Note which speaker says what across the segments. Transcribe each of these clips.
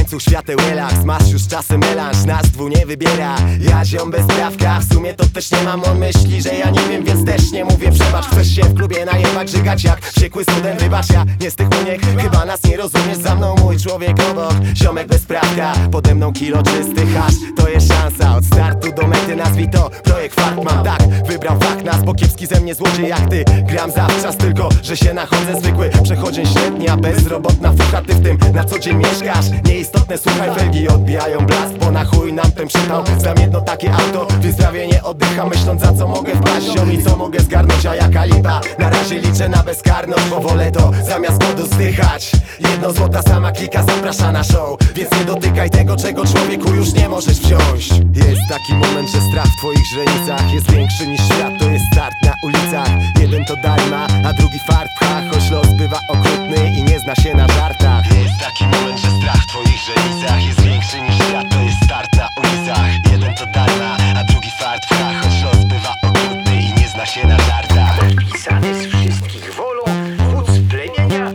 Speaker 1: łańcuch świateł relaks, masz już czasem melanż, nas dwu nie wybiera. Ja ziom bez prawka, w sumie to też nie mam. On myśli, że ja nie wiem, więc też nie mówię przebacz. Chcesz się w klubie najebać, żygać jak wściekły student, wybacz, ja nie z tych uniek. Chyba nas nie rozumiesz, za mną mój człowiek obok, ziomek bez prawka, pode mną kilo czysty hasz. To jest szansa, od startu do mety, nazwij to projekt fakt. Mam tak, wybrał fakt nas, bo kiepski ze mnie złodziej jak ty. Gram zawczas, tylko że się nachodzę, zwykły przechodzień średnia, bezrobotna fucha. Ty w tym na co dzień mieszkasz, nieistotne, słuchaj, felgi odbijają blask, bo na chuj nam ten przypał. Znam jedno takie auto, więc prawie nie oddycham, myśląc za co mogę wpaść, ziomi, co mogę zgarnąć, a jaka lipa. Na razie liczę na bezkarność, bo wolę to zamiast głodu zdychać. Jedno złota sama klika zaprasza na show, więc nie dotykaj tego, czego człowieku już nie możesz wziąć. Jest taki moment, że strach w twoich źrenicach jest większy niż świat, to jest start na ulicach. Jeden to darma, a drugi fart pcha, choć los bywa okrutny i nie zna się na żartach. Jest taki moment, że strach w twoich źrenicach jest większy niż świat, to jest start na ulicach. Jeden to darma, a drugi fart pcha, choć los bywa okrutny i nie zna się na żartach.
Speaker 2: Pisany z wszystkich wolą wódz plemienia.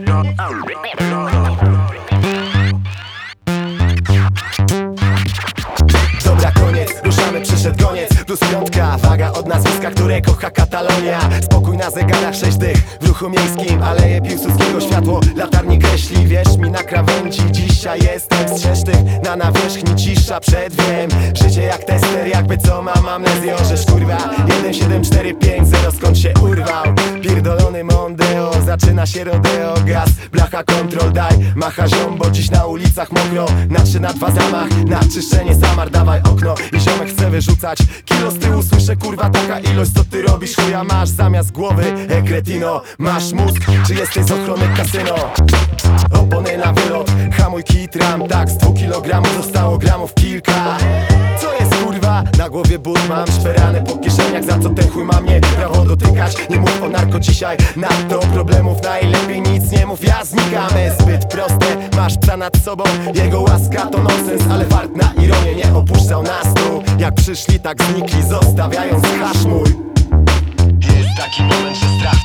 Speaker 1: Dobra, koniec, ruszamy, przyszedł koniec. Plus piątka, waga od nazwiska, które kocha Katalonia. Spokój na zegarach, 6 dych w ruchu miejskim. Aleje Piłsudskiego, światło latarni kreśli. Wierz mi, na krawędzi dzisiaj jestem. Strzeż tych na nawierzchni, cisza przed wiem. Życie jak tester, jakby co mam amnezję. Orzesz kurwa, 1, 7, 4, 5, 0, skąd się urwał? Pierdolony Mondeo, zaczyna się rodeo. Gaz, blacha, kontrol, daj, macha ziom, bo dziś na ulicach mokro. Na 3, na 2 zamach, na czyszczenie samar, dawaj okno. I ziomek chce wyrzucać kilo z tyłu, słyszę kurwa taka ilość. Co ty robisz, chuja masz zamiast głowy, kretino. Masz mózg, czy jesteś z ochrony kasyno? Opony na wylot, hamuj kitram. Tak, z 2 kilogramów zostało gramów kilka. Co jest kurwa? Na głowie but mam, szperane po kieszeniach. Za co ten chuj ma mnie prawo dotykać? Nie mów o narko dzisiaj, nadto problemów najlepiej nic nie mów. Ja znikamy, zbyt proste, masz psa nad sobą, jego łaska to nonsens. Ale fart na ironię nie opuszczał nas tu. Jak przyszli, tak znikli, zostawiając hasz mój. Jest taki moment, że strach